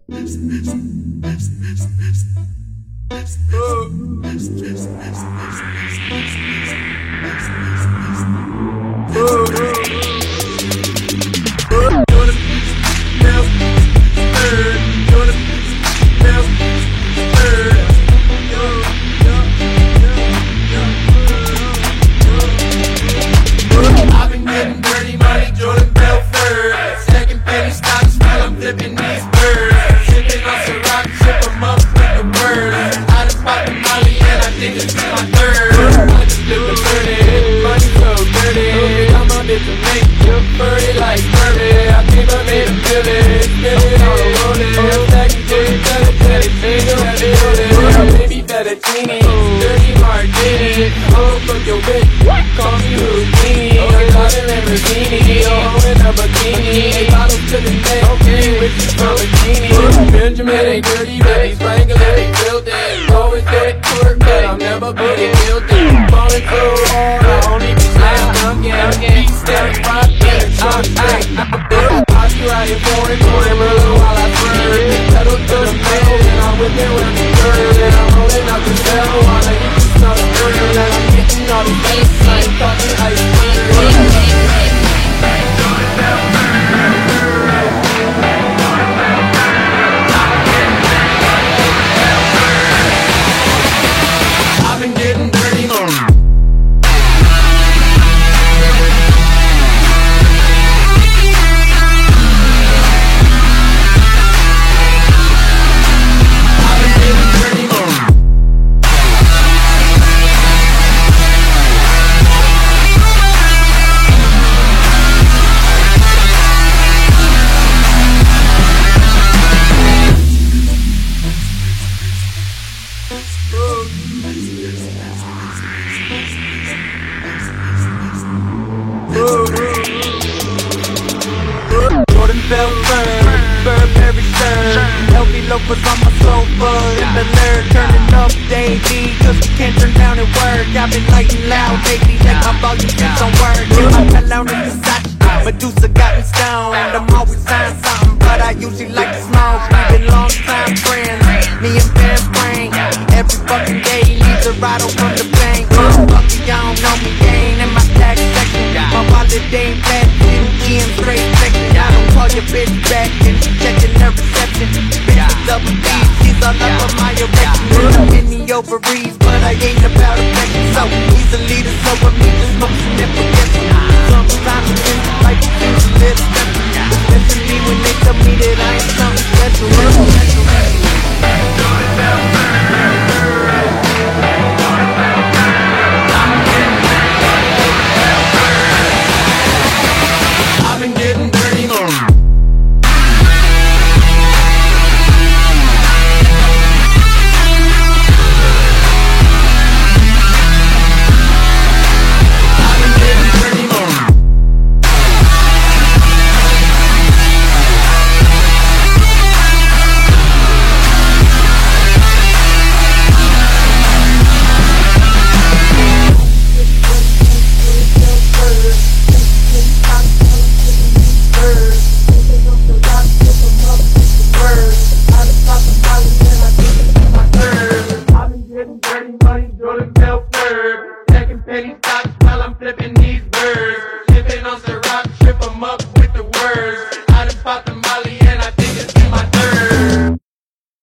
I've been getting dirty money, Jordan Belfort. Second penny stocks while I'm flipping these birds. Sipping on some rock, ship 'em up with the words. I done popped the molly and I think it's my third. I just flippin' 30, money so dirty. I'm a bit to make you furry like Furby. I think I made a village, spinning on a rolling. Stacking J, baby fettuccine, dirty martini. Oh, fuck your bitch, call me Houdini. I'm driving Lamborghini, oh, in a bikini. 8 bottles to the neck, okay, with you from bikini. Benjamin ain't dirty, but he's wrangling, they built it. Always good twerk, but I'll never boogie guilty. Falling so hard, I only be slam dunking. Beat steady, rockin', I'll be riding foreign, brother, while I swerve. Pedal to the metal, and I'm whipping with the curve. And I'm rolling out the cell while I get this on the curve. And I'm getting all the bass, I ain't talking ice cream. I've been getting dirty. Jordan Belfort, Burberry shirt, healthy loafers on my sofa. In the lurk, turning up daily, cause we can't turn down at work. I've been lighting loud lately, like my volume keeps on work. Yeah, my cologne is Versace, Medusa got me stoned. I'm always saying something, but I usually like to smoke. We've been long time friends, me and Ben Spring. Every fucking day he needs a ride from the bank. Fuck you, y'all don't know me, they ain't in my tax section. My wallet ain't fat, in straight section. I don't call your bitch back and she checking her reception. Bitch is double D, she's all up on my erection. Many ovaries, but I ain't about affection. So he's a leader, so with me just smoke some and forget some. Sometimes it's like a lips.